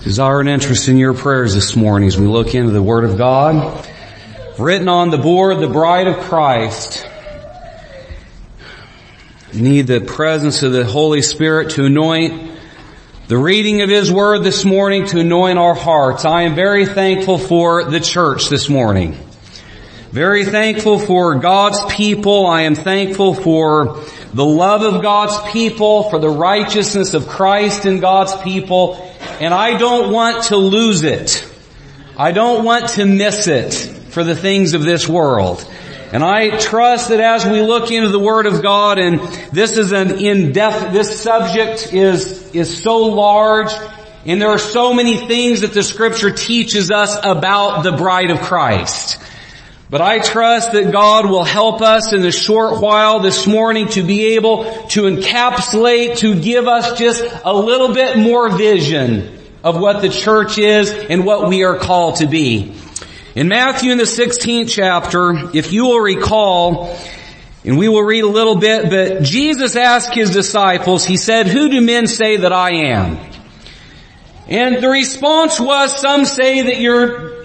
Desire and interest in your prayers this morning as we look into the Word of God. Written on the board, the bride of Christ. We need the presence of the Holy Spirit to anoint the reading of His Word this morning, to anoint our hearts. I am very thankful for the church this morning. Very thankful for God's people. I am thankful for the love of God's people, for the righteousness of Christ in God's people. And I don't want to lose it. I don't want to miss it for the things of this world. And I trust that as we look into the Word of God, and this is this subject is so large, and there are so many things that the Scripture teaches us about the bride of Christ. But I trust that God will help us in the short while this morning to be able to encapsulate, to give us just a little bit more vision of what the church is and what we are called to be. In Matthew in the 16th chapter, if you will recall, and we will read a little bit, but Jesus asked His disciples, He said, "Who do men say that I am?" And the response was, some say that you're,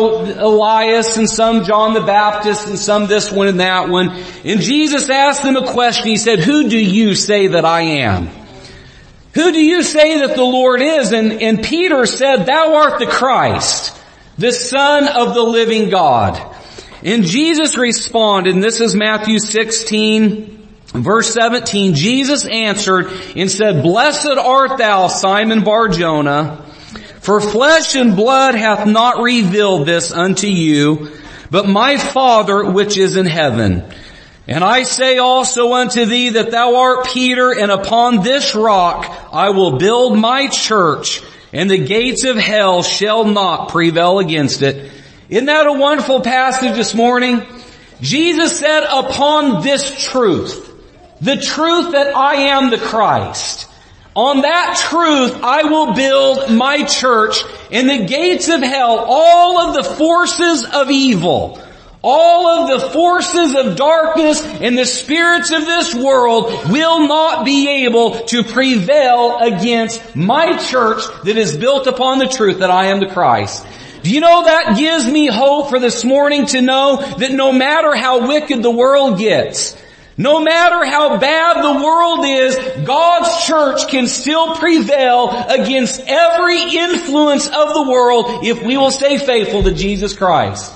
Elias, and some John the Baptist, and some this one and that one. And Jesus asked them a question. He said, "Who do you say that I am? Who do you say that the Lord is?" And Peter said, "Thou art the Christ, the Son of the living God." And Jesus responded, and this is Matthew 16, verse 17, Jesus answered and said, "Blessed art thou, Simon Bar-Jonah, for flesh and blood hath not revealed this unto you, but my Father which is in heaven. And I say also unto thee that thou art Peter, and upon this rock I will build my church, and the gates of hell shall not prevail against it." Isn't that a wonderful passage this morning? Jesus said, upon this truth, the truth that I am the Christ, on that truth I will build my church, and the gates of hell, all of the forces of evil, all of the forces of darkness and the spirits of this world will not be able to prevail against my church that is built upon the truth that I am the Christ. Do you know that gives me hope for this morning to know that no matter how wicked the world gets, no matter how bad the world is, God's church can still prevail against every influence of the world if we will stay faithful to Jesus Christ.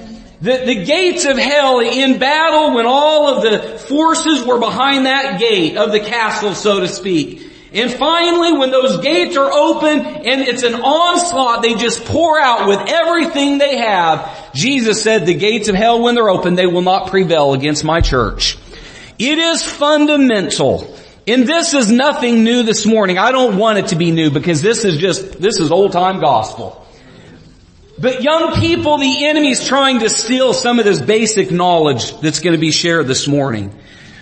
The gates of hell in battle, when all of the forces were behind that gate of the castle, so to speak. And finally, when those gates are open and it's an onslaught, they just pour out with everything they have. Jesus said, the gates of hell, when they're open, they will not prevail against my church. It is fundamental. And this is nothing new this morning. I don't want it to be new because this is old time gospel. But young people, the enemy's trying to steal some of this basic knowledge that's going to be shared this morning.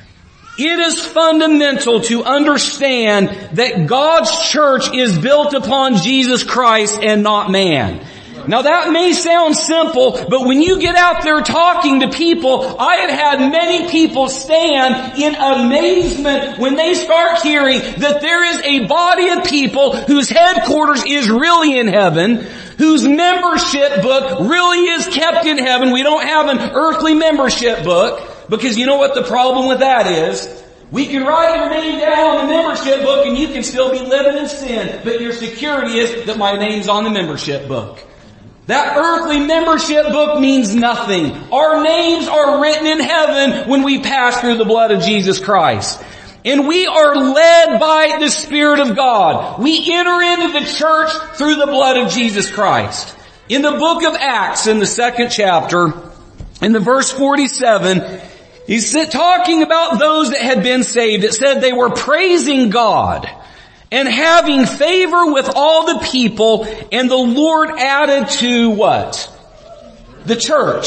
It is fundamental to understand that God's church is built upon Jesus Christ and not man. Now that may sound simple, but when you get out there talking to people, I have had many people stand in amazement when they start hearing that there is a body of people whose headquarters is really in heaven, whose membership book really is kept in heaven. We don't have an earthly membership book, because you know what the problem with that is? We can write your name down on the membership book and you can still be living in sin, but your security is that my name's on the membership book. That earthly membership book means nothing. Our names are written in heaven when we pass through the blood of Jesus Christ. And we are led by the Spirit of God. We enter into the church through the blood of Jesus Christ. In the book of Acts, in the 2nd chapter, in the verse 47, he's talking about those that had been saved. It said they were praising God and having favor with all the people, and the Lord added to what? The church.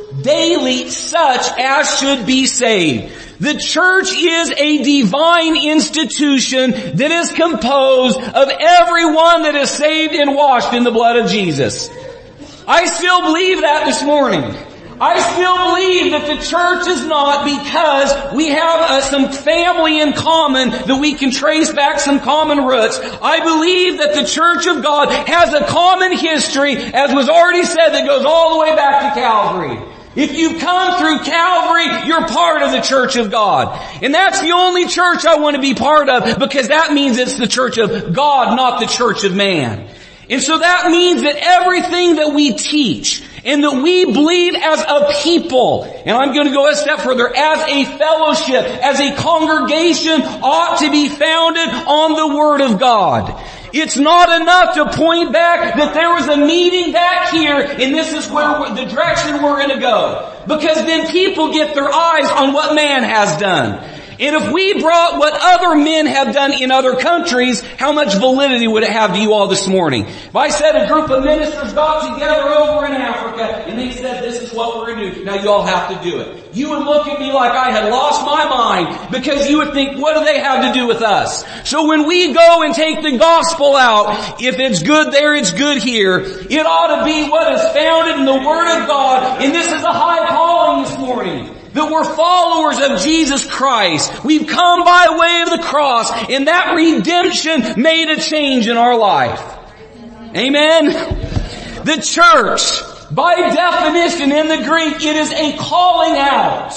Daily such as should be saved. The church is a divine institution that is composed of everyone that is saved and washed in the blood of Jesus. I still believe that this morning. I still believe that the church is not because we have some family in common that we can trace back some common roots. I believe that the church of God has a common history, as was already said, that goes all the way back to Calvary. If you come through Calvary, you're part of the church of God. And that's the only church I want to be part of, because that means it's the church of God, not the church of man. And so that means that everything that we teach and that we believe as a people, and I'm going to go a step further, as a fellowship, as a congregation, ought to be founded on the Word of God. It's not enough to point back that there was a meeting back here and this is where the direction we're going to go. Because then people get their eyes on what man has done. And if we brought what other men have done in other countries, how much validity would it have to you all this morning? If I said a group of ministers got together over in Africa and they said, this is what we're going to do, now you all have to do it. You would look at me like I had lost my mind, because you would think, what do they have to do with us? So when we go and take the gospel out, if it's good there, it's good here. It ought to be what is founded in the Word of God. And this is a high calling this morning. That we're followers of Jesus Christ. We've come by way of the cross, and that redemption made a change in our life. Amen? The church, by definition in the Greek, it is a calling out.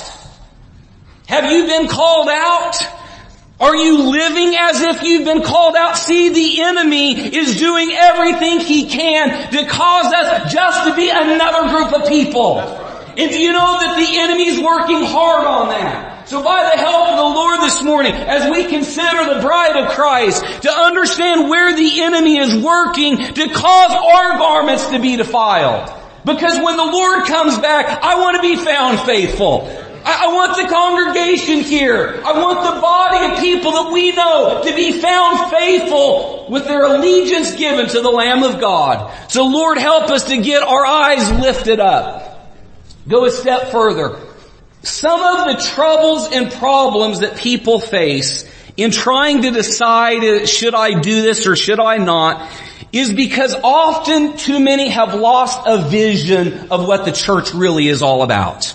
Have you been called out? Are you living as if you've been called out? See, the enemy is doing everything he can to cause us just to be another group of people. And do you know that the enemy's working hard on that? So by the help of the Lord this morning, as we consider the bride of Christ, to understand where the enemy is working to cause our garments to be defiled. Because when the Lord comes back, I want to be found faithful. I want the congregation here. I want the body of people that we know to be found faithful with their allegiance given to the Lamb of God. So Lord, help us to get our eyes lifted up. Go a step further. Some of the troubles and problems that people face in trying to decide, should I do this or should I not, is because often too many have lost a vision of what the church really is all about.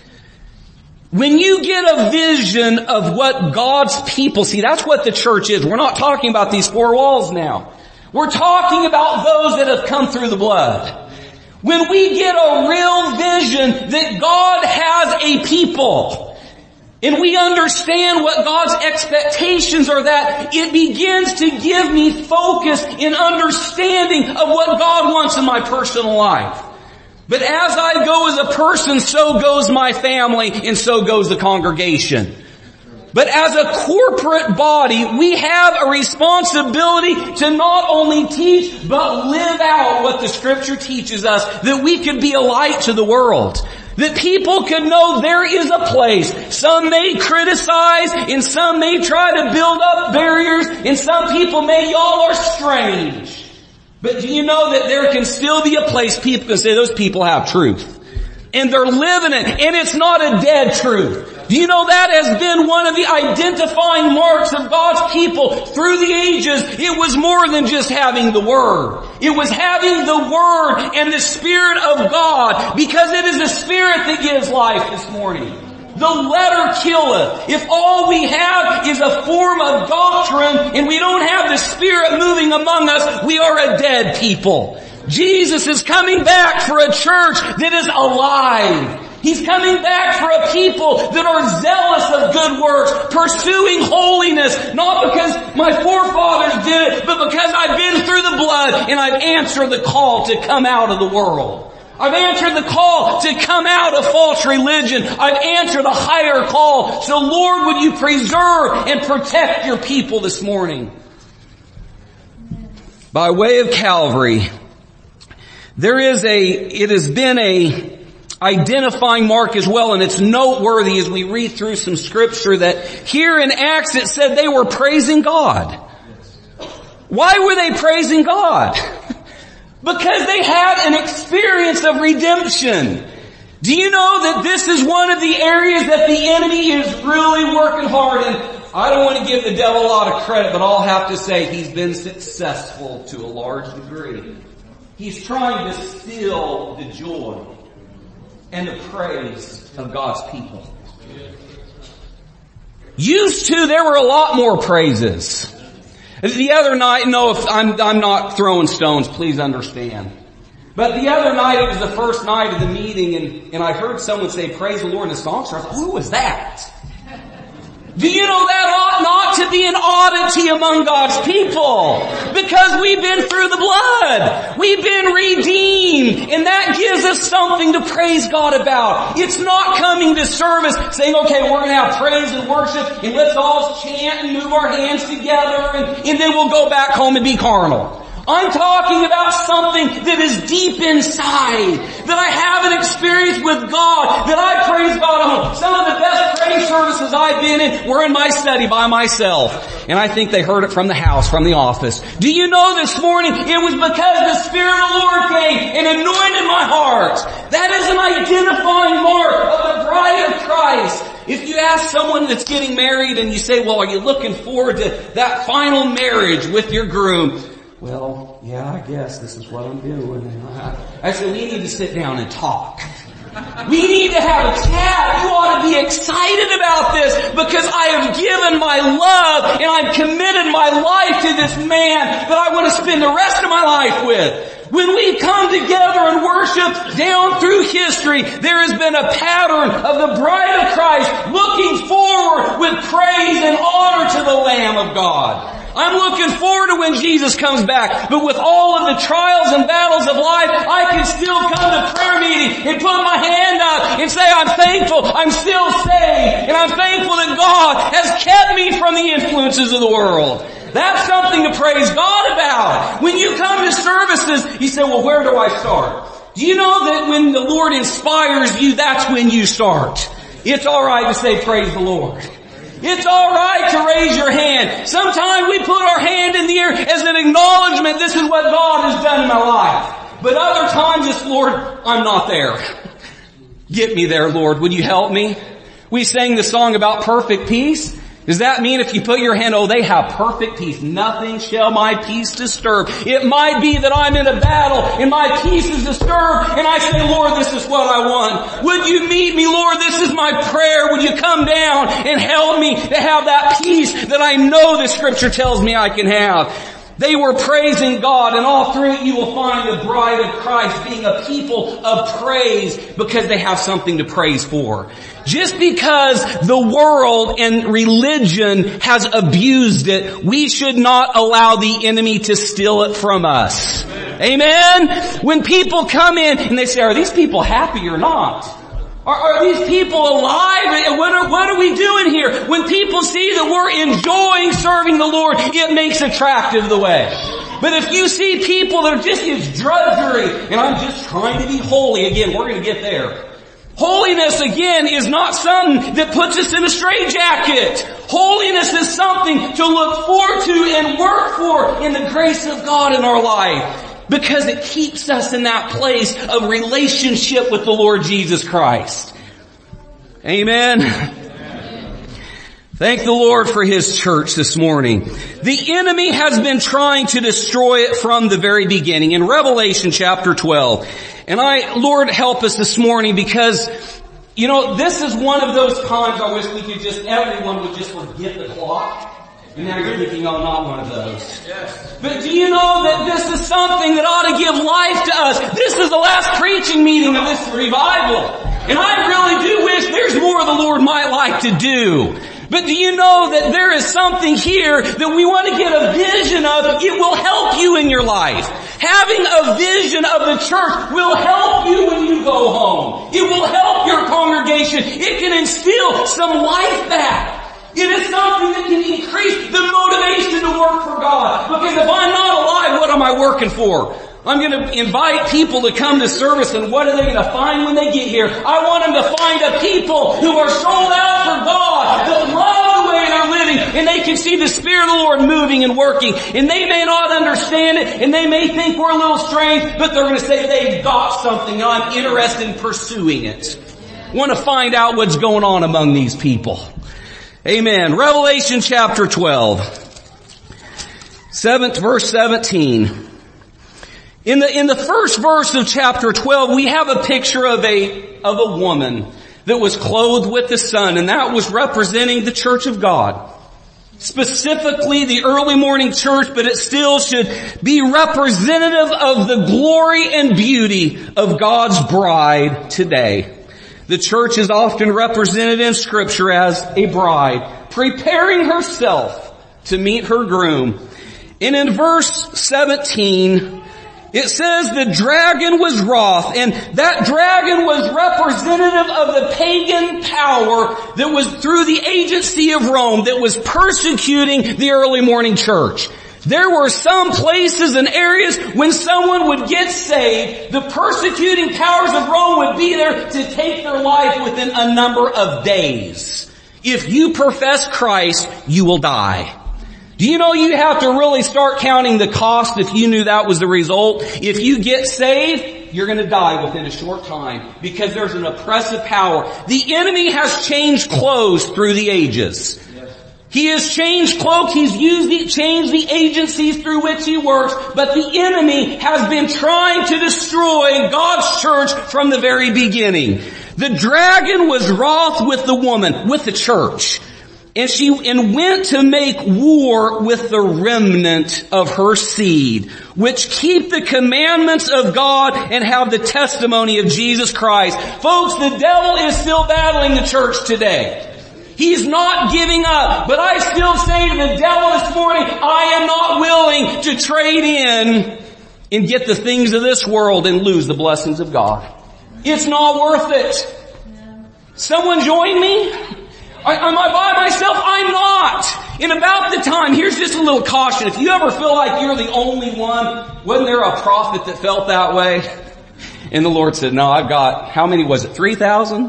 When you get a vision of what God's people see, that's what the church is. We're not talking about these four walls now. We're talking about those that have come through the blood. When we get a real vision that God has a people, and we understand what God's expectations are, that it begins to give me focus in understanding of what God wants in my personal life. But as I go as a person, so goes my family, and so goes the congregation. But as a corporate body, we have a responsibility to not only teach, but live out what the Scripture teaches us, that we could be a light to the world. That people could know there is a place. Some may criticize, and some may try to build up barriers, and some people may, y'all are strange. But do you know that there can still be a place people can say, those people have truth. And they're living it, and it's not a dead truth. Do you know that has been one of the identifying marks of God's people through the ages? It was more than just having the Word. It was having the Word and the Spirit of God, because it is the Spirit that gives life this morning. The letter killeth. If all we have is a form of doctrine and we don't have the Spirit moving among us, we are a dead people. Jesus is coming back for a church that is alive. He's coming back for a people that are zealous of good works, pursuing holiness, not because my forefathers did it, but because I've been through the blood and I've answered the call to come out of the world. I've answered the call to come out of false religion. I've answered a higher call. So Lord, would you preserve and protect your people this morning? By way of Calvary, it has been a identifying mark as well, and it's noteworthy as we read through some scripture that here in Acts it said they were praising God. Why were they praising God? Because they had an experience of redemption. Do you know that this is one of the areas that the enemy is really working hard in? I don't want to give the devil a lot of credit, but I'll have to say he's been successful to a large degree. He's trying to steal the joy. and the praise of God's people. Used to, there were a lot more praises. The other night, no, if I'm not throwing stones, please understand. But the other night, it was the first night of the meeting, and I heard someone say, "Praise the Lord," in the song started. Who was that? Do you know that ought not to be an oddity among God's people? Because we've been through the blood. We've been redeemed. And that gives us something to praise God about. It's not coming to service saying, okay, we're going to have praise and worship and let's all chant and move our hands together and then we'll go back home and be carnal. I'm talking about something that is deep inside, that I have an experience with God, that I praise God on. Some of the best praise services I've been in were in my study by myself. And I think they heard it from the house, from the office. Do you know this morning it was because the Spirit of the Lord came and anointed my heart. That is an identifying mark of the bride of Christ. If you ask someone that's getting married and you say, well, are you looking forward to that final marriage with your groom? Well, yeah, I guess this is what I'm doing. I said, we need to sit down and talk. We need to have a chat. You ought to be excited about this because I have given my love and I've committed my life to this man that I want to spend the rest of my life with. When we come together and worship down through history, there has been a pattern of the bride of Christ looking forward with praise and honor to the Lamb of God. I'm looking forward to when Jesus comes back. But with all of the trials and battles of life, I can still come to prayer meeting and put my hand up and say, I'm thankful, I'm still saved, and I'm thankful that God has kept me from the influences of the world. That's something to praise God about. When you come to services, you say, well, where do I start? Do you know that when the Lord inspires you, that's when you start? It's alright to say, praise the Lord. It's alright to raise your hand. Sometimes we put our hand in the air as an acknowledgement, this is what God has done in my life. But other times it's, Lord, I'm not there. Get me there, Lord. Would you help me? We sang the song about perfect peace. Does that mean if you put your hand, oh, they have perfect peace. Nothing shall my peace disturb. It might be that I'm in a battle and my peace is disturbed and I say, Lord, this is what I want. Would you meet me, Lord? This is my prayer. Would you come down and help me to have that peace that I know the Scripture tells me I can have? They were praising God, and all through it you will find the bride of Christ being a people of praise because they have something to praise for. Just because the world and religion has abused it, we should not allow the enemy to steal it from us. Amen? When people come in and they say, are these people happy or not? Are these people alive? What are we doing here? When people see that we're enjoying serving the Lord, it makes attractive the way. But if you see people that are just, it's drudgery, and I'm just trying to be holy, again, we're going to get there. Holiness, again, is not something that puts us in a straitjacket. Holiness is something to look forward to and work for in the grace of God in our life. Because it keeps us in that place of relationship with the Lord Jesus Christ. Amen. Thank the Lord for His church this morning. The enemy has been trying to destroy it from the very beginning. In Revelation chapter 12. And Lord, help us this morning because, you know, this is one of those times I wish we could everyone would just forget the clock. And now you're thinking, oh, not one of those. Yes. But do you know that this is something that ought to give life to us? This is the last preaching meeting of this revival. And I really do wish there's more the Lord might like to do. But do you know that there is something here that we want to get a vision of? It will help you in your life. Having a vision of the church will help you when you go home. It will help your congregation. It can instill some life back. It is something that can increase the motivation to work for God. Because if I'm not alive, what am I working for? I'm going to invite people to come to service, and what are they going to find when they get here? I want them to find a people who are sold out for God, that love the way they're living, and they can see the Spirit of the Lord moving and working. And they may not understand it, and they may think we're a little strange, but they're going to say they've got something, and I'm interested in pursuing it. I want to find out what's going on among these people. Amen. Revelation chapter 12. 7th verse 17. In the first verse of chapter 12, we have a picture of a woman that was clothed with the sun, and that was representing the church of God. Specifically the early morning church, but it still should be representative of the glory and beauty of God's bride today. The church is often represented in Scripture as a bride, preparing herself to meet her groom. And in verse 17, it says the dragon was wroth, and that dragon was representative of the pagan power that was through the agency of Rome that was persecuting the early morning church. There were some places and areas when someone would get saved, the persecuting powers of Rome would be there to take their life within a number of days. If you profess Christ, you will die. Do you know you have to really start counting the cost if you knew that was the result? If you get saved, you're going to die within a short time because there's an oppressive power. The enemy has changed clothes through the ages. He has changed cloak. He's changed the agencies through which he works. But the enemy has been trying to destroy God's church from the very beginning. The dragon was wroth with the woman, with the church. And went to make war with the remnant of her seed, which keep the commandments of God and have the testimony of Jesus Christ. Folks, the devil is still battling the church today. He's not giving up. But I still say to the devil this morning, I am not willing to trade in and get the things of this world and lose the blessings of God. It's not worth it. Someone join me? Am I by myself? I'm not. And about the time, here's just a little caution. If you ever feel like you're the only one, wasn't there a prophet that felt that way? And the Lord said, no, I've got, how many was it? 3,000?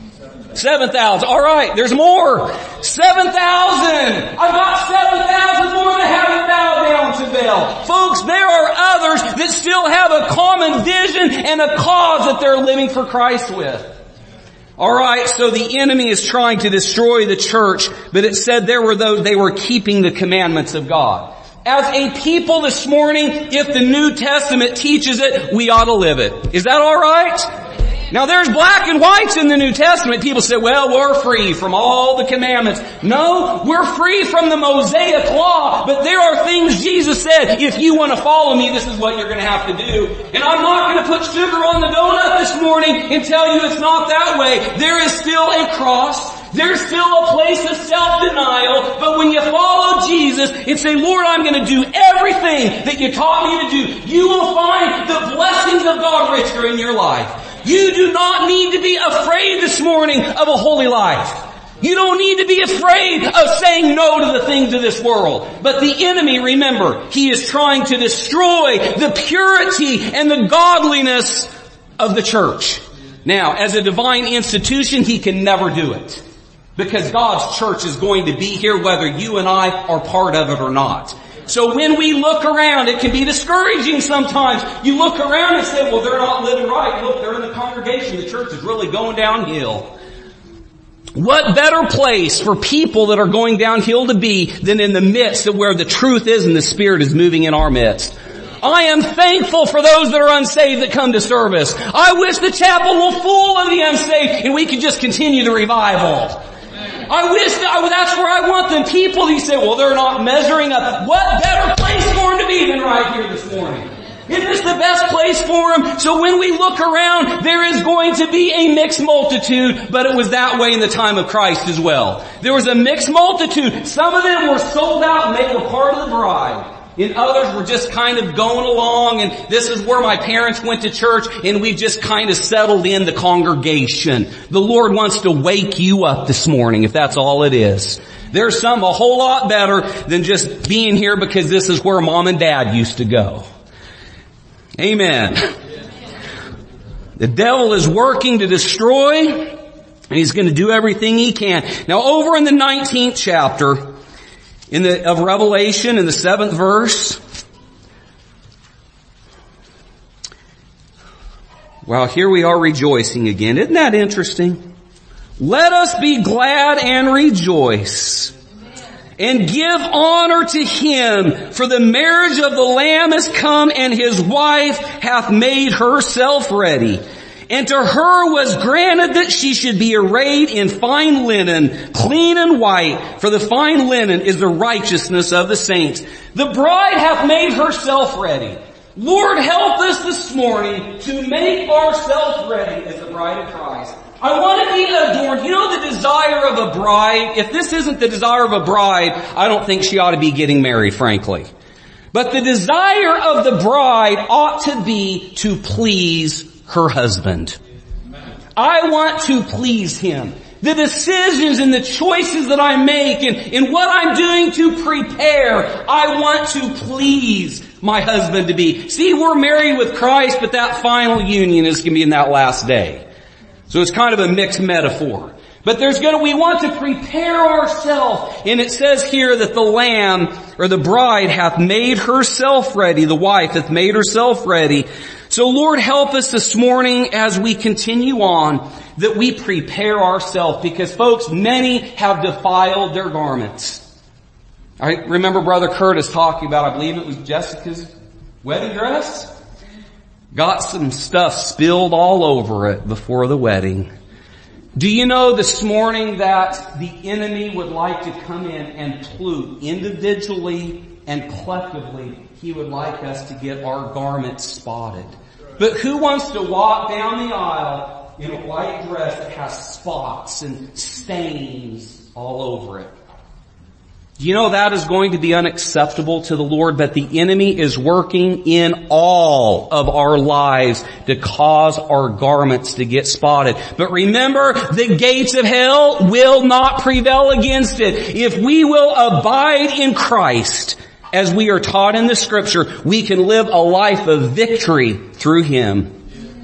7,000. All right, there's more. 7,000. I've got 7,000 more that haven't bowed down to Baal. Folks, there are others that still have a common vision and a cause that they're living for Christ with. Alright, so the enemy is trying to destroy the church, but it said there were those, they were keeping the commandments of God. As a people this morning, if the New Testament teaches it, we ought to live it. Is that alright? Now there's black and whites in the New Testament. People say, well, we're free from all the commandments. No, we're free from the Mosaic law, but there are things Jesus said, if you want to follow me, this is what you're going to have to do. And I'm not going to put sugar on the donut this morning and tell you it's not that way. There is still a cross. There's still a place of self-denial, but when you follow Jesus and say, Lord, I'm going to do everything that you taught me to do, you will find the blessings of God richer in your life. You do not need to be afraid this morning of a holy life. You don't need to be afraid of saying no to the things of this world. But the enemy, remember, he is trying to destroy the purity and the godliness of the church. Now, as a divine institution, he can never do it. Because God's church is going to be here whether you and I are part of it or not. So when we look around, it can be discouraging sometimes. You look around and say, well, they're not living right. Look, they're in the congregation. The church is really going downhill. What better place for people that are going downhill to be than in the midst of where the truth is and the Spirit is moving in our midst? I am thankful for those that are unsaved that come to service. I wish the chapel were full of the unsaved and we could just continue the revival. I wish that's where I want them. People, you say, well, they're not measuring up. What better place for them to be than right here this morning? Isn't this the best place for them? So when we look around, there is going to be a mixed multitude, but it was that way in the time of Christ as well. There was a mixed multitude. Some of them were sold out and they were part of the bride. And others were just kind of going along, and this is where my parents went to church, and we've just kind of settled in the congregation. The Lord wants to wake you up this morning, if that's all it is. There's some a whole lot better than just being here because this is where mom and dad used to go. Amen. The devil is working to destroy, and he's going to do everything he can. Now over in the 19th chapter, of Revelation, in the 7th verse. Well, here we are rejoicing again. Isn't that interesting? Let us be glad and rejoice and give honor to him, for the marriage of the Lamb is come, and his wife hath made herself ready. And to her was granted that she should be arrayed in fine linen, clean and white, for the fine linen is the righteousness of the saints. The bride hath made herself ready. Lord, help us this morning to make ourselves ready as the bride of Christ. I want to be adorned. You know the desire of a bride? If this isn't the desire of a bride, I don't think she ought to be getting married, frankly. But the desire of the bride ought to be to please her husband. I want to please him. The decisions and the choices that I make and what I'm doing to prepare, I want to please my husband to be. See, we're married with Christ, but that final union is going to be in that last day. So it's kind of a mixed metaphor. But we want to prepare ourselves. And it says here that the Lamb, or the bride, hath made herself ready. The wife hath made herself ready. So Lord, help us this morning as we continue on, that we prepare ourselves. Because folks, many have defiled their garments. I remember Brother Curtis talking about, I believe it was Jessica's wedding dress. Got some stuff spilled all over it before the wedding. Do you know this morning that the enemy would like to come in and pollute individually and collectively? He would like us to get our garments spotted. But who wants to walk down the aisle in a white dress that has spots and stains all over it? You know that is going to be unacceptable to the Lord, but the enemy is working in all of our lives to cause our garments to get spotted. But remember, the gates of hell will not prevail against it. If we will abide in Christ, as we are taught in the Scripture, we can live a life of victory through him.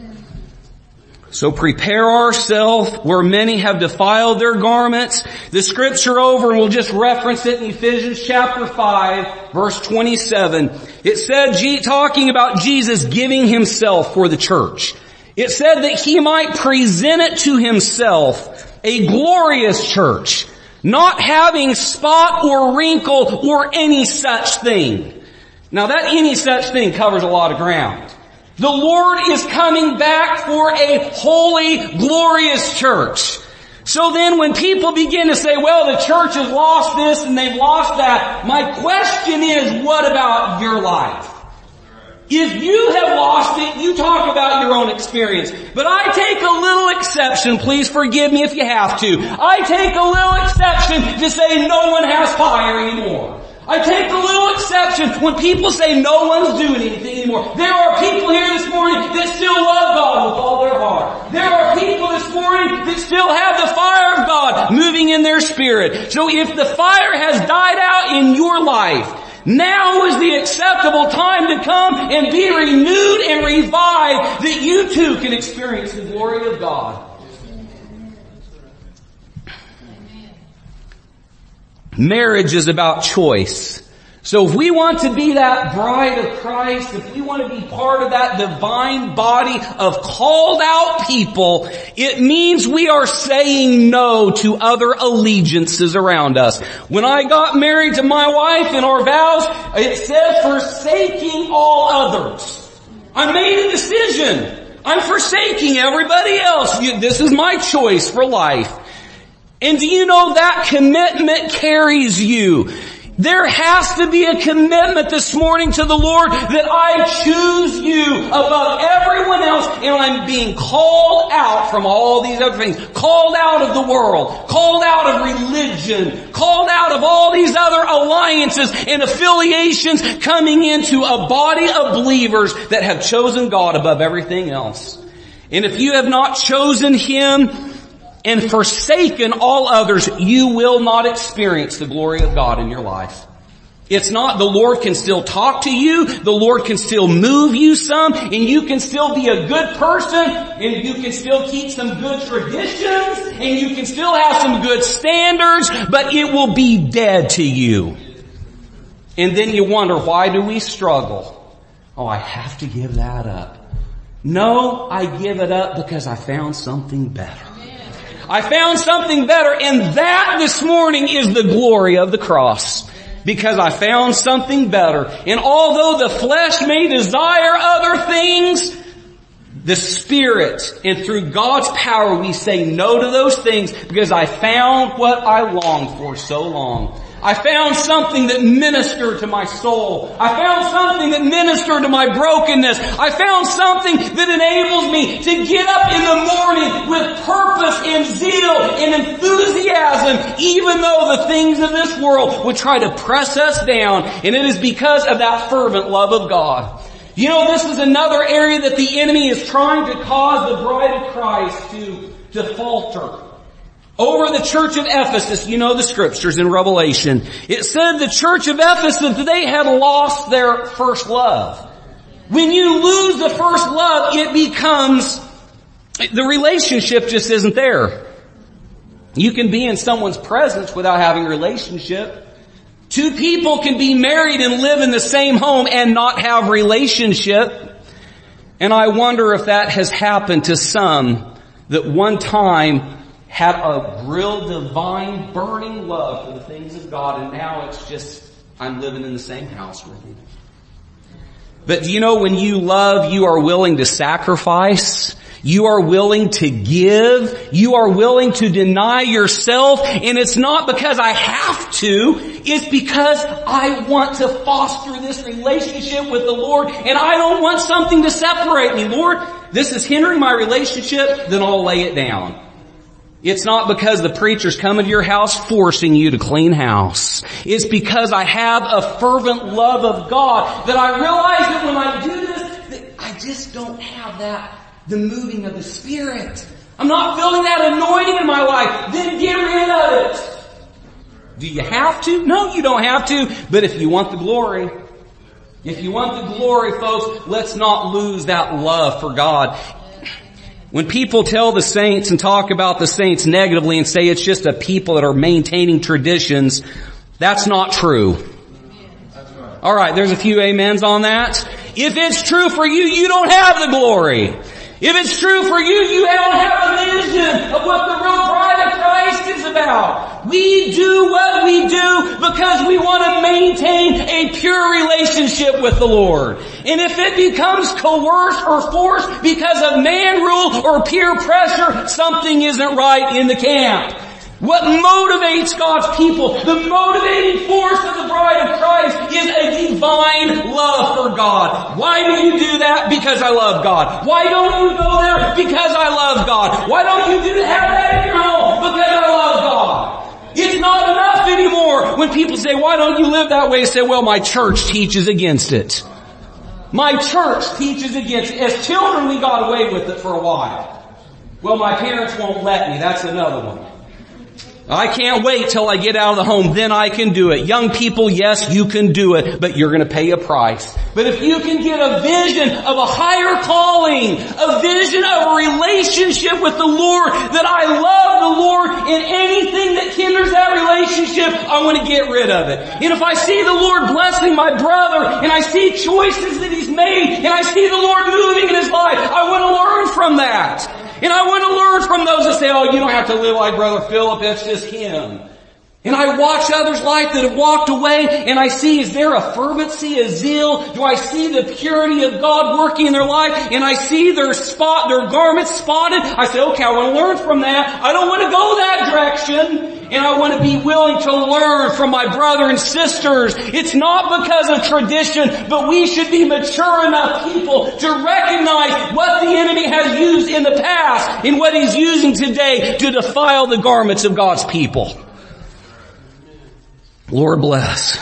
So prepare ourselves where many have defiled their garments. The scripture over, and we'll just reference it in Ephesians chapter 5, verse 27. It said, talking about Jesus giving himself for the church. It said that he might present it to himself a glorious church, not having spot or wrinkle or any such thing. Now that any such thing covers a lot of ground. The Lord is coming back for a holy, glorious church. So then when people begin to say, well, the church has lost this and they've lost that, my question is, what about your life? If you have lost it, you talk about your own experience. But I take a little exception, please forgive me if you have to. I take a little exception to say no one has fire anymore. I take a little exception when people say no one's doing anything anymore. There are people here this morning that still love God with all their heart. There are people this morning that still have the fire of God moving in their spirit. So if the fire has died out in your life, now is the acceptable time to come and be renewed and revived, that you too can experience the glory of God. Marriage is about choice. So if we want to be that bride of Christ, if we want to be part of that divine body of called out people, it means we are saying no to other allegiances around us. When I got married to my wife in our vows, it said forsaking all others. I made a decision. I'm forsaking everybody else. This is my choice for life. And do you know that commitment carries you? There has to be a commitment this morning to the Lord that I choose you above everyone else, and I'm being called out from all these other things. Called out of the world. Called out of religion. Called out of all these other alliances and affiliations, coming into a body of believers that have chosen God above everything else. And if you have not chosen him and forsaken all others, you will not experience the glory of God in your life. It's not, the Lord can still talk to you, the Lord can still move you some, and you can still be a good person, and you can still keep some good traditions, and you can still have some good standards, but it will be dead to you. And then you wonder, why do we struggle? Oh, I have to give that up. No, I give it up because I found something better. I found something better, and that this morning is the glory of the cross. Because I found something better. And although the flesh may desire other things, the Spirit, and through God's power, we say no to those things because I found what I longed for so long. I found something that ministered to my soul. I found something that ministered to my brokenness. I found something that enables me to get up in the morning with purpose and zeal and enthusiasm, even though the things of this world would try to press us down. And it is because of that fervent love of God. You know, this is another area that the enemy is trying to cause the bride of Christ to falter. Over the church of Ephesus, you know the scriptures in Revelation, it said the church of Ephesus, they had lost their first love. When you lose the first love, it becomes, the relationship just isn't there. You can be in someone's presence without having a relationship. Two people can be married and live in the same home and not have relationship. And I wonder if that has happened to some that one time had a real divine burning love for the things of God, and now it's just, I'm living in the same house with you. But do you know when you love, you are willing to sacrifice? You are willing to give. You are willing to deny yourself. And it's not because I have to. It's because I want to foster this relationship with the Lord. And I don't want something to separate me. Lord, this is hindering my relationship, then I'll lay it down. It's not because the preacher's coming to your house forcing you to clean house. It's because I have a fervent love of God that I realize that when I do this, that I just don't have the moving of the Spirit. I'm not feeling that anointing in my life. Then get rid of it. Do you have to? No, you don't have to. But if you want the glory, folks, let's not lose that love for God. When people tell the saints and talk about the saints negatively and say it's just a people that are maintaining traditions, that's not true. Alright, there's a few amens on that. If it's true for you, you don't have the glory. If it's true for you, you don't have a vision of what the real bride of Christ is about. We do what we do because we want to maintain a pure relationship with the Lord. And if it becomes coerced or forced because of man rule or peer pressure, something isn't right in the camp. What motivates God's people, the motivating force of the bride of Christ is a divine love for God. Why do you do that? Because I love God. Why don't you go there? Because I love God. Why don't you have that in your home? Because I love God. It's not enough anymore when people say, why don't you live that way? Say, well, my church teaches against it. My church teaches against it. As children, we got away with it for a while. Well, my parents won't let me. That's another one. I can't wait till I get out of the home, then I can do it. Young people, yes, you can do it, but you're going to pay a price. But if you can get a vision of a higher calling, a vision of a relationship with the Lord, that I love the Lord, and anything that hinders that relationship, I want to get rid of it. And if I see the Lord blessing my brother, and I see choices that he's made, and I see the Lord moving in his life, I want to learn from that. And I want to learn from those that say, oh, you don't have to live like Brother Philip, it's just him. And I watch others' life that have walked away, and I see, is there a fervency, a zeal? Do I see the purity of God working in their life? And I see their garments spotted. I say, okay, I want to learn from that. I don't want to go that direction. And I want to be willing to learn from my brother and sisters. It's not because of tradition, but we should be mature enough people to recognize what the enemy has used in the past and what he's using today to defile the garments of God's people. Lord bless.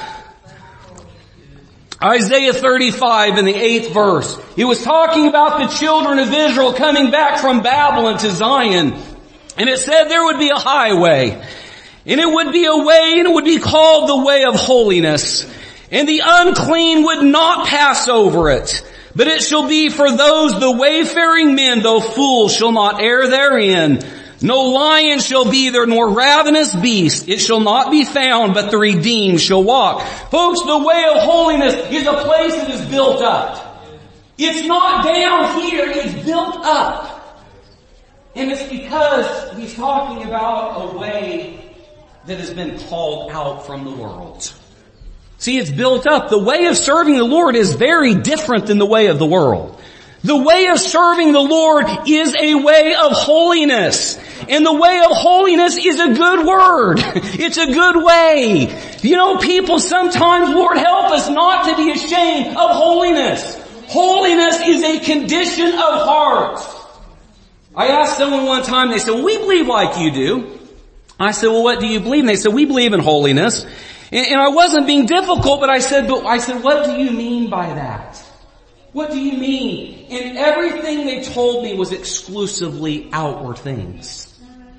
Isaiah 35 in the 8th verse. It was talking about the children of Israel coming back from Babylon to Zion. And it said there would be a highway. And it would be a way, and it would be called the way of holiness. And the unclean would not pass over it. But it shall be for those, the wayfaring men, though fools, shall not err therein. No lion shall be there, nor ravenous beast. It shall not be found, but the redeemed shall walk. Folks, the way of holiness is a place that is built up. It's not down here, it's built up. And it's because he's talking about a way that has been called out from the world. See, it's built up. The way of serving the Lord is very different than the way of the world. The way of serving the Lord is a way of holiness. And the way of holiness is a good word. It's a good way. You know, people sometimes, Lord, help us not to be ashamed of holiness. Holiness is a condition of heart. I asked someone one time, they said, well, we believe like you do. I said, well, what do you believe? And they said, we believe in holiness. And I wasn't being difficult, but I said, what do you mean by that? What do you mean? And everything they told me was exclusively outward things.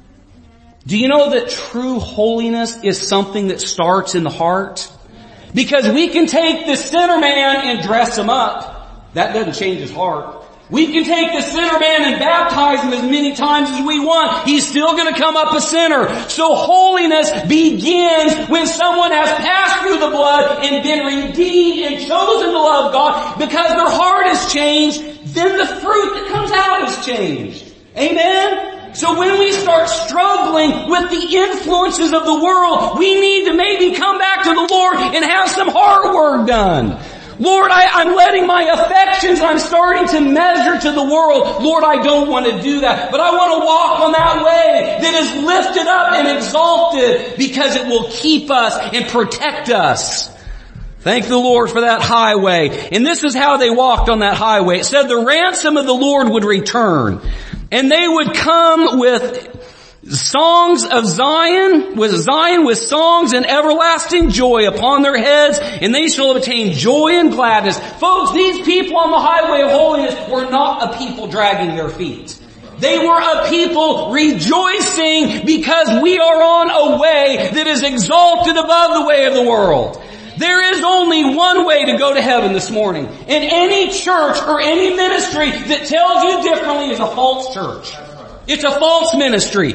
Do you know that true holiness is something that starts in the heart? Because we can take the sinner man and dress him up. That doesn't change his heart. We can take the sinner man and baptize him as many times as we want. He's still going to come up a sinner. So holiness begins when someone has passed through the blood and been redeemed and chosen to love God because their heart has changed. Then the fruit that comes out has changed. Amen? So when we start struggling with the influences of the world, we need to maybe come back to the Lord and have some hard work done. Lord, I'm letting my affections, I'm starting to measure to the world. Lord, I don't want to do that. But I want to walk on that way that is lifted up and exalted because it will keep us and protect us. Thank the Lord for that highway. And this is how they walked on that highway. It said the ransom of the Lord would return. And they would come with songs of Zion with songs and everlasting joy upon their heads, and they shall obtain joy and gladness. Folks, these people on the highway of holiness were not a people dragging their feet. They were a people rejoicing because we are on a way that is exalted above the way of the world. There is only one way to go to heaven this morning. And any church or any ministry that tells you differently is a false church. It's a false ministry.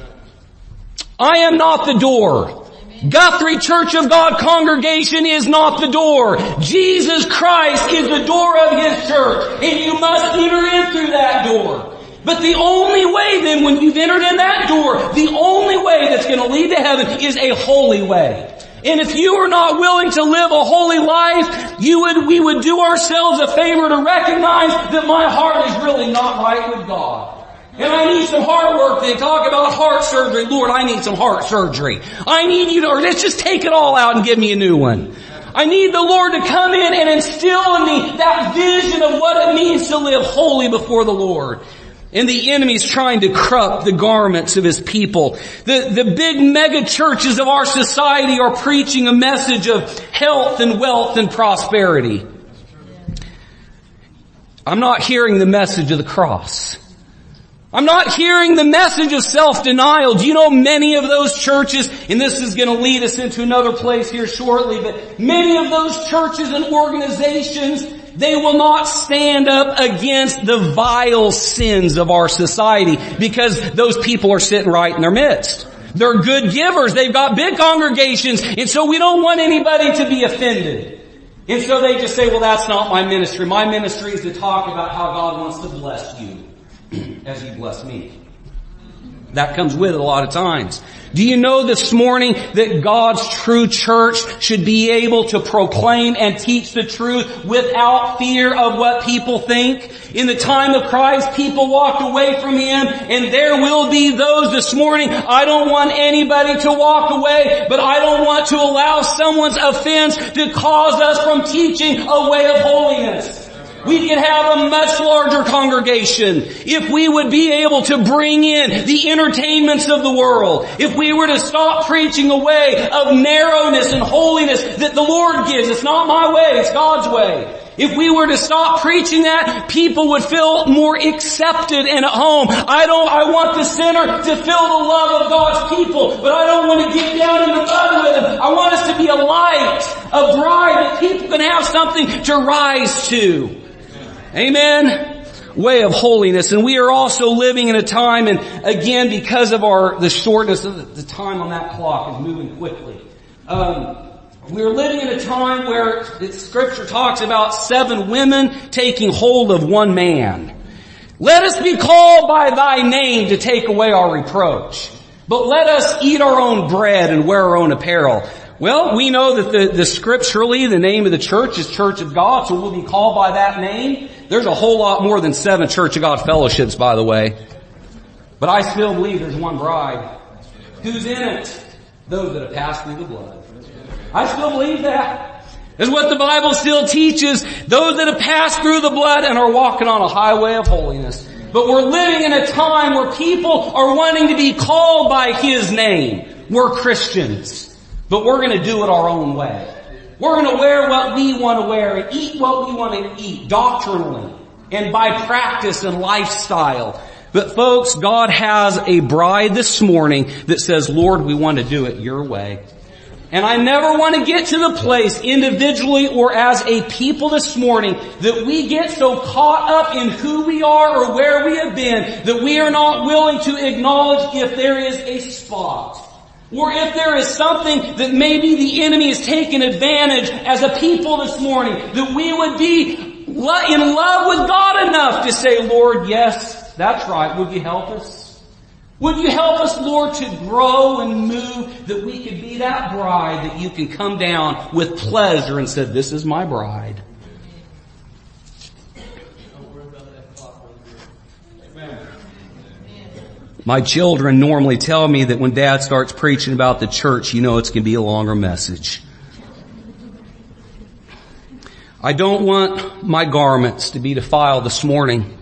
I am not the door. Guthrie Church of God congregation is not the door. Jesus Christ is the door of His church. And you must enter in through that door. But the only way then, when you've entered in that door, the only way that's going to lead to heaven is a holy way. And if you are not willing to live a holy life, we would do ourselves a favor to recognize that my heart is really not right with God. And I need some heart work. They talk about heart surgery. Lord, I need some heart surgery. I need you to, or let's just take it all out and give me a new one. I need the Lord to come in and instill in me that vision of what it means to live holy before the Lord. And the enemy's trying to corrupt the garments of His people. The big mega churches of our society are preaching a message of health and wealth and prosperity. I'm not hearing the message of the cross. I'm not hearing the message of self-denial. Do you know many of those churches, and this is going to lead us into another place here shortly, but many of those churches and organizations, they will not stand up against the vile sins of our society because those people are sitting right in their midst. They're good givers. They've got big congregations, and so we don't want anybody to be offended. And so they just say, well, that's not my ministry. My ministry is to talk about how God wants to bless you as He blessed me. That comes with it a lot of times. Do you know this morning that God's true church should be able to proclaim and teach the truth without fear of what people think? In the time of Christ, people walked away from Him, and there will be those this morning. I don't want anybody to walk away, but I don't want to allow someone's offense to cause us from teaching a way of holiness. We could have a much larger congregation if we would be able to bring in the entertainments of the world. If we were to stop preaching a way of narrowness and holiness that the Lord gives. It's not my way, it's God's way. If we were to stop preaching that, people would feel more accepted and at home. I want the sinner to feel the love of God's people, but I don't want to get down in the mud with them. I want us to be a light, a bride that people can have something to rise to. Amen. Way of holiness. And we are also living in a time, and again, because of the shortness of the time on that clock is moving quickly. We're living in a time where Scripture talks about 7 women taking hold of one man. Let us be called by thy name to take away our reproach. But let us eat our own bread and wear our own apparel. Well, we know that the scripturally, the name of the church is Church of God, so we'll be called by that name. There's a whole lot more than 7 Church of God fellowships, by the way. But I still believe there's one bride. Who's in it? Those that have passed through the blood. I still believe that. That's what the Bible still teaches. Those that have passed through the blood and are walking on a highway of holiness. But we're living in a time where people are wanting to be called by His name. We're Christians. But we're going to do it our own way. We're going to wear what we want to wear and eat what we want to eat doctrinally and by practice and lifestyle. But folks, God has a bride this morning that says, Lord, we want to do it your way. And I never want to get to the place individually or as a people this morning that we get so caught up in who we are or where we have been that we are not willing to acknowledge if there is a spot. Or if there is something that maybe the enemy is taking advantage as a people this morning, that we would be in love with God enough to say, Lord, yes, that's right. Would you help us? Would you help us, Lord, to grow and move that we could be that bride that you can come down with pleasure and say, this is my bride. My children normally tell me that when Dad starts preaching about the church, you know it's going to be a longer message. I don't want my garments to be defiled this morning.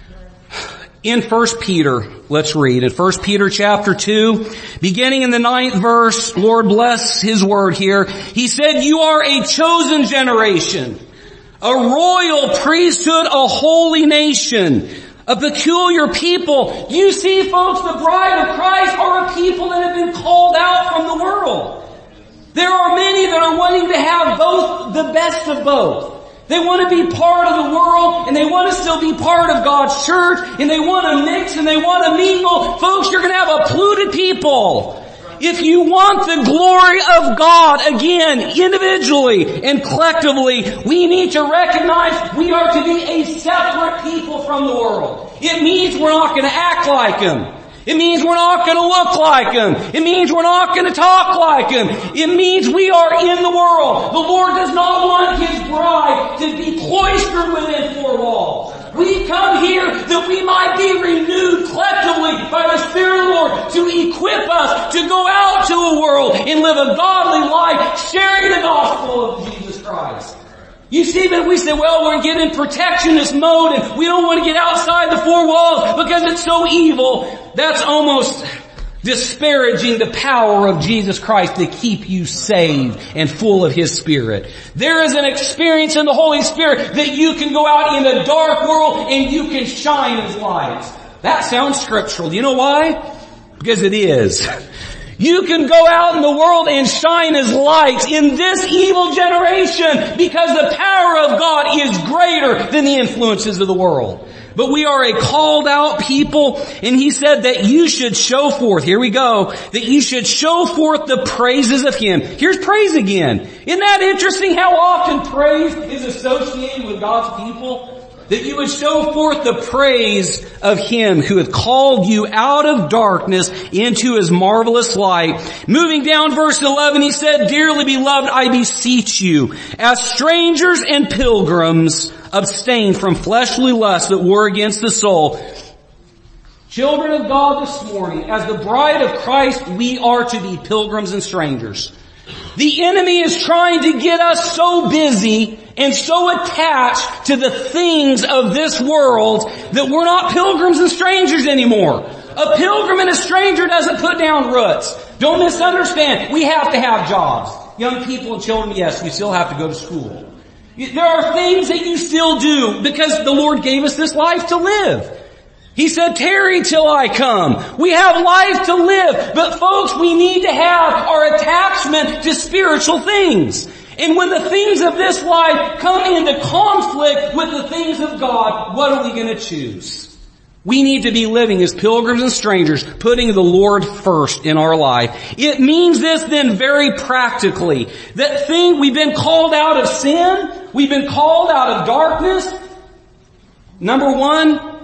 In 1 Peter, let's read. In 1 Peter chapter 2, beginning in the 9th verse, Lord bless His word here. He said, you are a chosen generation, a royal priesthood, a holy nation, a peculiar people. You see, folks, the bride of Christ are a people that have been called out from the world. There are many that are wanting to have both, the best of both. They want to be part of the world, and they want to still be part of God's church, and they want to mix, and they want to mingle. Folks, you're going to have a polluted people. If you want the glory of God, again, individually and collectively, we need to recognize we are to be a separate people from the world. It means we're not going to act like them. It means we're not going to look like them. It means we're not going to talk like them. It means we are in the world. The Lord does not want His bride to be cloistered within 4 walls. We come here that we might be renewed collectively by the Spirit of the Lord to equip us to go out to a world and live a godly life sharing the gospel of Jesus Christ. You see that we say, well, we're getting protectionist mode and we don't want to get outside the 4 walls because it's so evil. That's almost disparaging the power of Jesus Christ to keep you saved and full of His Spirit. There is an experience in the Holy Spirit that you can go out in a dark world and you can shine His light. That sounds scriptural. Do you know why? Because it is. You can go out in the world and shine His light in this evil generation because the power of God is greater than the influences of the world. But we are a called out people, and He said that you should show forth, here we go, that you should show forth the praises of Him. Here's praise again. Isn't that interesting how often praise is associated with God's people? That you would show forth the praise of Him who hath called you out of darkness into His marvelous light. Moving down verse 11, He said, dearly beloved, I beseech you, as strangers and pilgrims, abstain from fleshly lusts that war against the soul. Children of God this morning, as the bride of Christ, we are to be pilgrims and strangers. The enemy is trying to get us so busy and so attached to the things of this world that we're not pilgrims and strangers anymore. A pilgrim and a stranger doesn't put down roots. Don't misunderstand. We have to have jobs. Young people and children, yes, we still have to go to school. There are things that you still do because the Lord gave us this life to live. He said, tarry till I come. We have life to live. But folks, we need to have our attachment to spiritual things. And when the things of this life come into conflict with the things of God, what are we going to choose? We need to be living as pilgrims and strangers, putting the Lord first in our life. It means this then very practically, that we've been called out of sin, we've been called out of darkness. Number 1,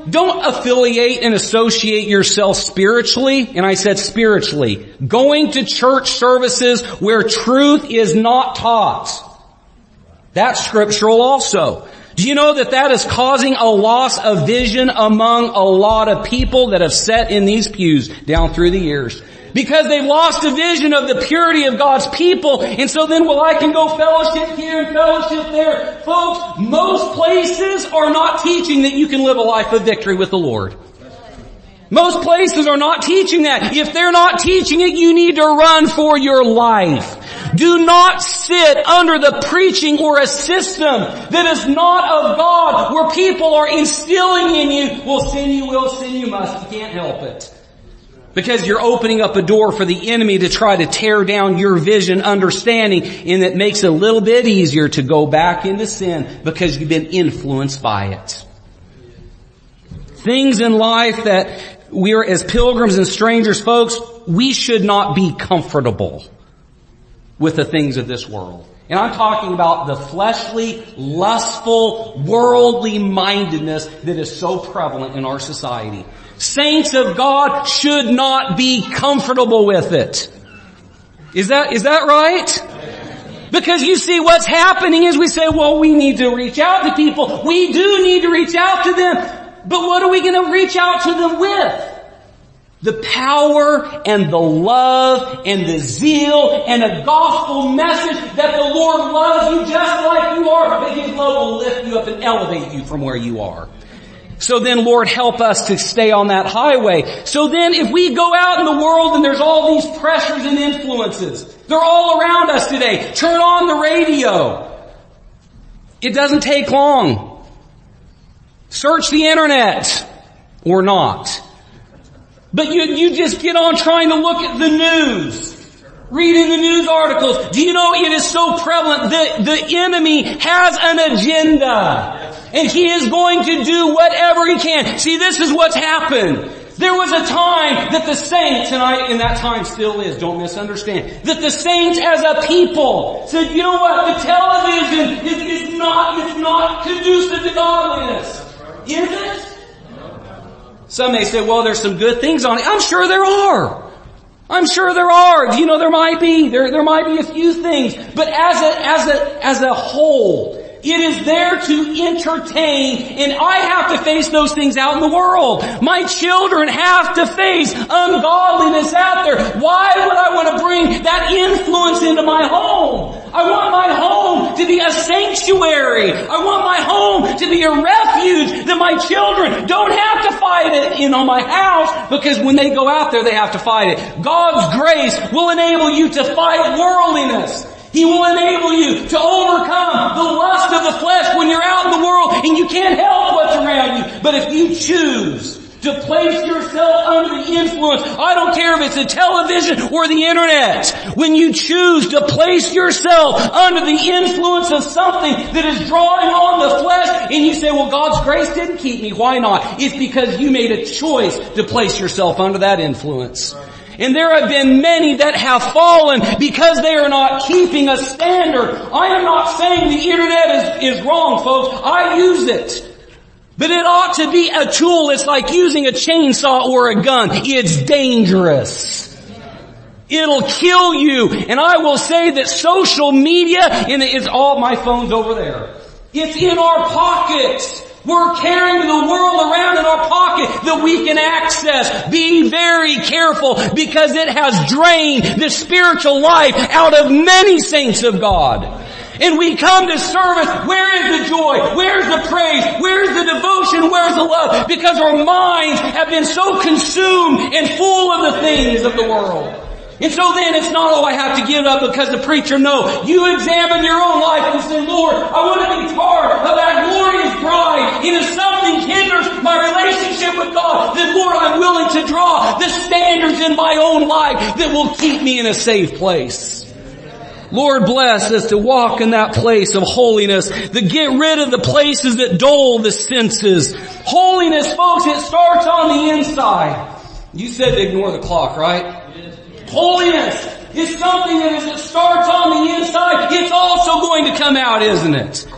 don't affiliate and associate yourself spiritually, and I said spiritually, going to church services where truth is not taught. That's scriptural also. Do you know that that is causing a loss of vision among a lot of people that have sat in these pews down through the years? Because they've lost a vision of the purity of God's people, and so then, well, I can go fellowship here and fellowship there. Folks, most places are not teaching that you can live a life of victory with the Lord. Most places are not teaching that. If they're not teaching it, you need to run for your life. Do not sit under the preaching or a system that is not of God, where people are instilling in you, well, sin you will, sin you must. You can't help it. Because you're opening up a door for the enemy to try to tear down your vision, understanding, and it makes it a little bit easier to go back into sin because you've been influenced by it. Things in life that we are, as pilgrims and strangers, folks, we should not be comfortable with the things of this world. And I'm talking about the fleshly, lustful, worldly mindedness that is so prevalent in our society. Saints of God should not be comfortable with it. Is that right? Because you see what's happening is we say, well, we need to reach out to people. We do need to reach out to them. But what are we going to reach out to them with? The power and the love and the zeal and a gospel message that the Lord loves you just like you are, but His love will lift you up and elevate you from where you are. So then, Lord, help us to stay on that highway. So then, if we go out in the world and there's all these pressures and influences, they're all around us today. Turn on the radio. It doesn't take long. Search the internet or not. But you just get on trying to look at the news, reading the news articles. Do you know it is so prevalent that the enemy has an agenda, and he is going to do whatever he can. See, this is what's happened. There was a time that the saints, and that time still is, don't misunderstand, that the saints as a people said, you know what, the television is not conducive to godliness. Is it? Some may say, well, there's some good things on it. I'm sure there are. I'm sure there are. You know, there might be a few things. But as a whole, it is there to entertain, and I have to face those things out in the world. My children have to face ungodliness out there. Why would I want to bring that influence into my home? I want my home to be a sanctuary. I want my home to be a refuge that my children don't have to fight it in on my house, because when they go out there, they have to fight it. God's grace will enable you to fight worldliness. He will enable you to overcome the lust of the flesh when you're out in the world and you can't help what's around you. But if you choose to place yourself under the influence, I don't care if it's the television or the internet, when you choose to place yourself under the influence of something that is drawing on the flesh, and you say, well, God's grace didn't keep me. Why not? It's because you made a choice to place yourself under that influence. And there have been many that have fallen because they are not keeping a standard. I am not saying the internet is wrong, folks. I use it. But it ought to be a tool. It's like using a chainsaw or a gun. It's dangerous. It'll kill you. And I will say that social media, and it's all, my phone's over there. It's in our pockets. We're carrying the world around in our pocket that we can access. Be very careful, because it has drained the spiritual life out of many saints of God. And we come to service, where is the joy? Where's the praise? Where's the devotion? Where's the love? Because our minds have been so consumed and full of the things of the world. And so then it's not, I have to give it up because the preacher, no. You examine your own life and say, Lord, I want to be part of that glorious bride. And if something hinders my relationship with God, then Lord, I'm willing to draw the standards in my own life that will keep me in a safe place. Lord, bless us to walk in that place of holiness, to get rid of the places that dull the senses. Holiness, folks, it starts on the inside. You said to ignore the clock, right? Holiness is something that as it starts on the inside, it's also going to come out, isn't it?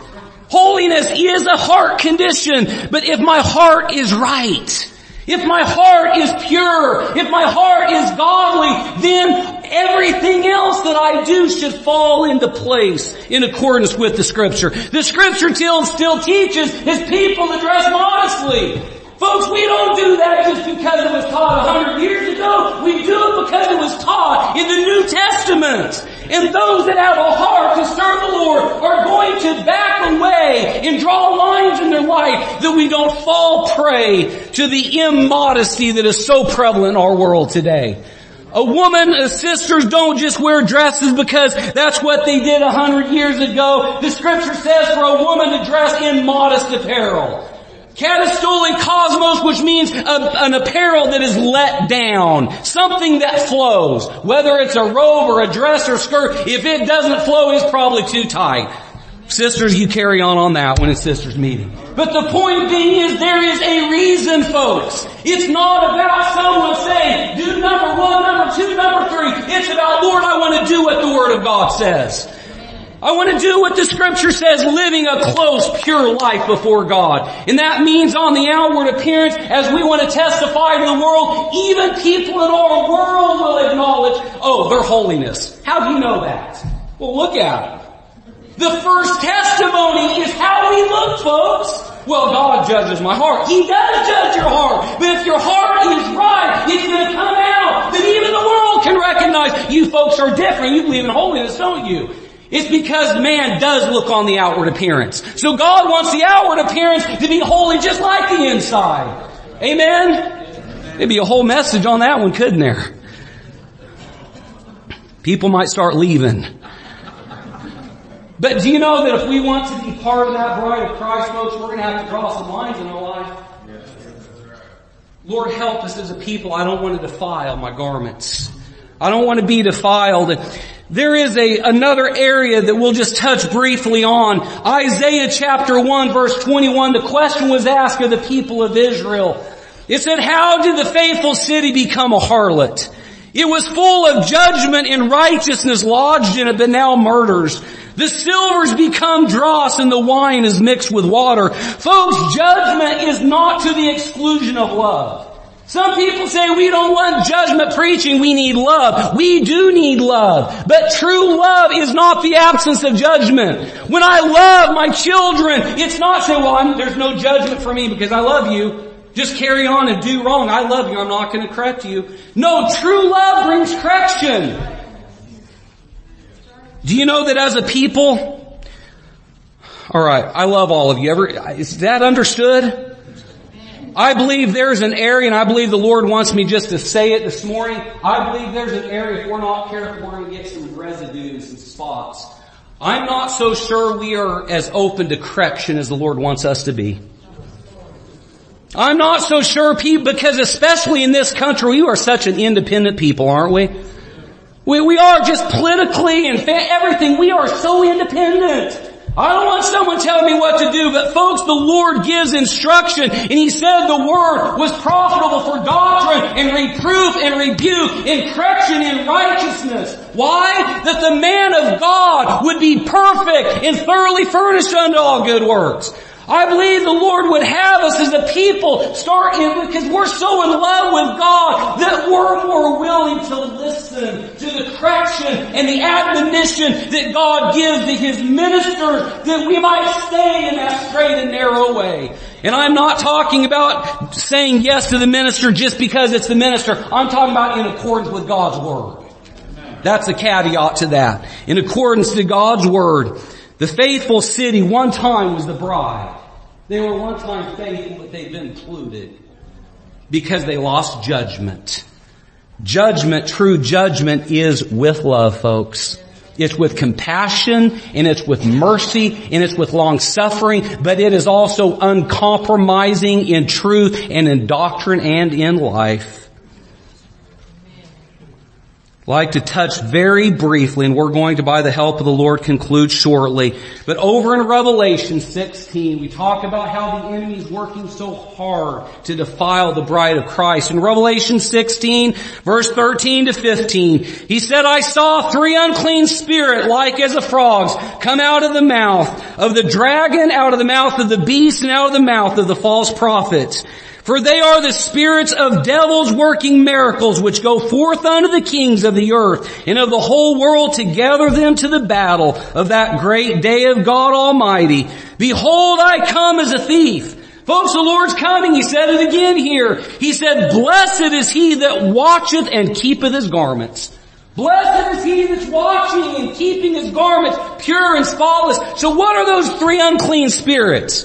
Holiness is a heart condition, but if my heart is right, if my heart is pure, if my heart is godly, then everything else that I do should fall into place in accordance with the Scripture. The Scripture still teaches His people to dress modestly. Folks, we don't do that just because it was taught 100 years ago. We do it because it was taught in the New Testament. And those that have a heart to serve the Lord are going to back away and draw lines in their life that we don't fall prey to the immodesty that is so prevalent in our world today. A woman, sisters don't just wear dresses because that's what they did 100 years ago. The Scripture says for a woman to dress in modest apparel. Katastole cosmos, which means an apparel that is let down. Something that flows. Whether it's a robe or a dress or skirt, if it doesn't flow, it's probably too tight. Sisters, you carry on that when it's sisters meeting. But the point being is there is a reason, folks. It's not about someone saying, do number 1, number 2, number 3. It's about, Lord, I want to do what the Word of God says. I want to do what the Scripture says, living a close, pure life before God. And that means on the outward appearance, as we want to testify to the world, even people in our world will acknowledge, oh, their holiness. How do you know that? Well, look at it. The first testimony is how we look, folks. Well, God judges my heart. He does judge your heart. But if your heart is right, it's going to come out. Then even the world can recognize you folks are different. You believe in holiness, don't you? It's because man does look on the outward appearance. So God wants the outward appearance to be holy just like the inside. Amen? There'd be a whole message on that one, couldn't there? People might start leaving. But do you know that if we want to be part of that bride of Christ, folks, we're going to have to draw some lines in our life. Lord, help us as a people. I don't want to defile my garments. I don't want to be defiled. There is another area that we'll just touch briefly on. Isaiah chapter 1 verse 21, the question was asked of the people of Israel. It said, how did the faithful city become a harlot? It was full of judgment and righteousness lodged in it, but now murders. The silver's become dross and the wine is mixed with water. Folks, judgment is not to the exclusion of love. Some people say we don't want judgment preaching, we need love. We do need love. But true love is not the absence of judgment. When I love my children, it's not saying, well, there's no judgment for me because I love you. Just carry on and do wrong. I love you. I'm not going to correct you. No, true love brings correction. Do you know that as a people? Alright, I love all of you. Is that understood? I believe there's an area, and I believe the Lord wants me just to say it this morning. I believe there's an area, if we're not careful, we're going to get some residues and spots. I'm not so sure we are as open to correction as the Lord wants us to be. I'm not so sure, because especially in this country, we are such an independent people, aren't we? We are just politically and everything. We are so independent. I don't want someone telling me what to do, but folks, the Lord gives instruction, and He said the Word was profitable for doctrine and reproof and rebuke and correction in righteousness. Why? That the man of God would be perfect and thoroughly furnished unto all good works. I believe the Lord would have us as a people start in, because we're so in love with God that we're more willing to listen to the correction and the admonition that God gives to His ministers, that we might stay in that straight and narrow way. And I'm not talking about saying yes to the minister just because it's the minister. I'm talking about in accordance with God's Word. That's a caveat to that. In accordance to God's Word. The faithful city one time was the bride. They were one time faithful, but they've been polluted because they lost judgment. Judgment, true judgment is with love, folks. It's with compassion, and it's with mercy, and it's with long suffering, but it is also uncompromising in truth and in doctrine and in life. like to touch very briefly, and we're going to, by the help of the Lord, conclude shortly. But over in Revelation 16, we talk about how the enemy is working so hard to defile the bride of Christ. In Revelation 16, verse 13 to 15, he said, I saw 3 unclean spirits like as of frogs come out of the mouth of the dragon, out of the mouth of the beast, and out of the mouth of the false prophets. For they are the spirits of devils working miracles, which go forth unto the kings of the earth and of the whole world to gather them to the battle of that great day of God Almighty. Behold, I come as a thief. Folks, the Lord's coming. He said it again here. He said, blessed is he that watcheth and keepeth his garments. Blessed is he that's watching and keeping his garments pure and spotless. So what are those 3 unclean spirits?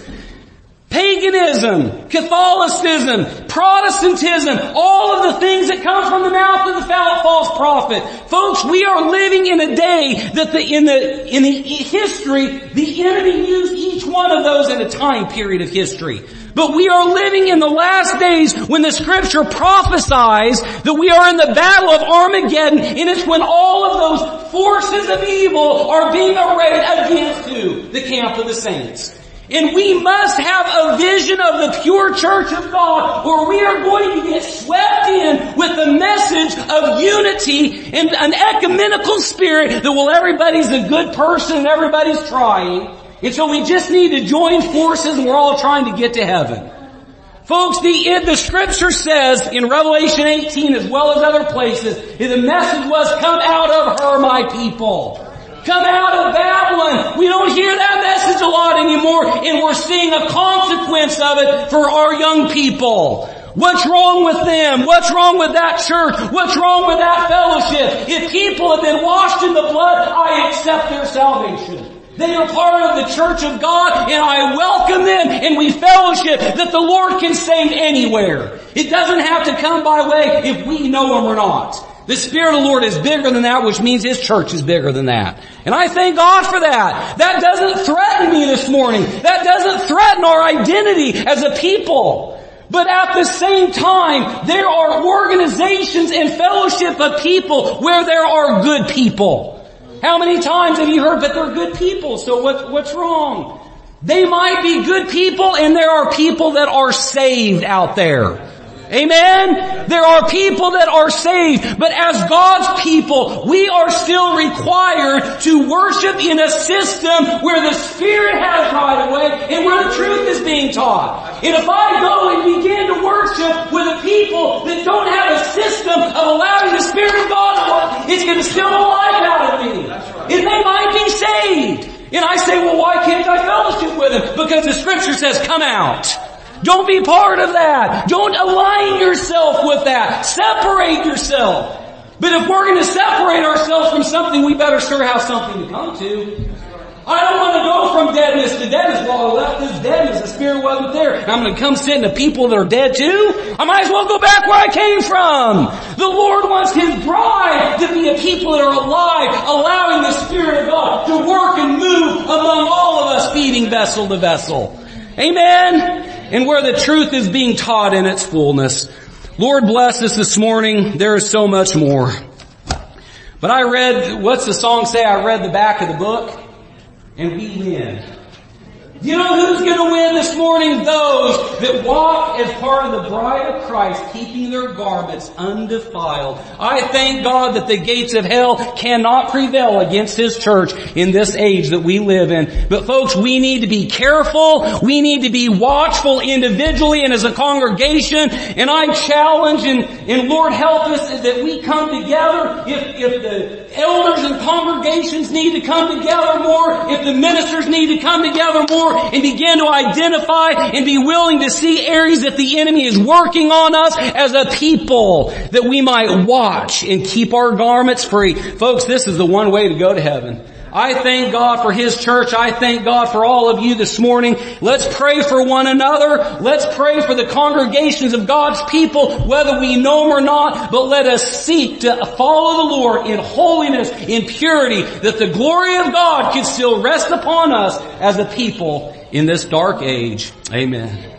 Paganism, Catholicism, Protestantism, all of the things that come from the mouth of the false prophet. Folks, we are living in a day that in the history, the enemy used each one of those in a time period of history. But we are living in the last days when the scripture prophesies that we are in the battle of Armageddon, and it's when all of those forces of evil are being arrayed against who? The camp of the saints. And we must have a vision of the pure church of God, or we are going to get swept in with the message of unity and an ecumenical spirit that, well, everybody's a good person and everybody's trying. And so we just need to join forces and we're all trying to get to heaven. Folks, the scripture says in Revelation 18 as well as other places, the message was, come out of her, my people. Come out of Babylon. We don't hear that message a lot anymore, and we're seeing a consequence of it for our young people. What's wrong with them? What's wrong with that church? What's wrong with that fellowship? If people have been washed in the blood, I accept their salvation. They are part of the church of God, and I welcome them, and we fellowship that the Lord can save anywhere. It doesn't have to come by way if we know Him or not. The Spirit of the Lord is bigger than that, which means His church is bigger than that. And I thank God for that. That doesn't threaten me this morning. That doesn't threaten our identity as a people. But at the same time, there are organizations and fellowship of people where there are good people. How many times have you heard that they're good people? So what's wrong? They might be good people, and there are people that are saved out there. Amen? There are people that are saved, but as God's people, we are still required to worship in a system where the Spirit has right of way and where the truth is being taught. And if I go and begin to worship with a people that don't have a system of allowing the Spirit of God to work, it's going to steal the life out of me. And they might be saved. And I say, well, why can't I fellowship with them? Because the Scripture says, come out. Don't be part of that. Don't align yourself with that. Separate yourself. But if we're going to separate ourselves from something, we better sure have something to come to. I don't want to go from deadness to deadness. Well, I left this deadness. The Spirit wasn't there. I'm going to come sit in the people that are dead too? I might as well go back where I came from. The Lord wants His bride to be a people that are alive, allowing the Spirit of God to work and move among all of us, feeding vessel to vessel. Amen? And where the truth is being taught in its fullness. Lord bless us this morning. There is so much more. But I read, what's the song say? I read the back of the book, and we win. You know who's going to win this morning? Those that walk as part of the bride of Christ, keeping their garments undefiled. I thank God that the gates of hell cannot prevail against His church in this age that we live in. But folks, we need to be careful. We need to be watchful individually and as a congregation. And I challenge and Lord help us that we come together. If the elders and congregations need to come together more, if the ministers need to come together more, and begin to identify and be willing to see areas that the enemy is working on us as a people, that we might watch and keep our garments free. Folks, this is the one way to go to heaven. I thank God for His church. I thank God for all of you this morning. Let's pray for one another. Let's pray for the congregations of God's people, whether we know them or not. But let us seek to follow the Lord in holiness, in purity, that the glory of God can still rest upon us as a people in this dark age. Amen.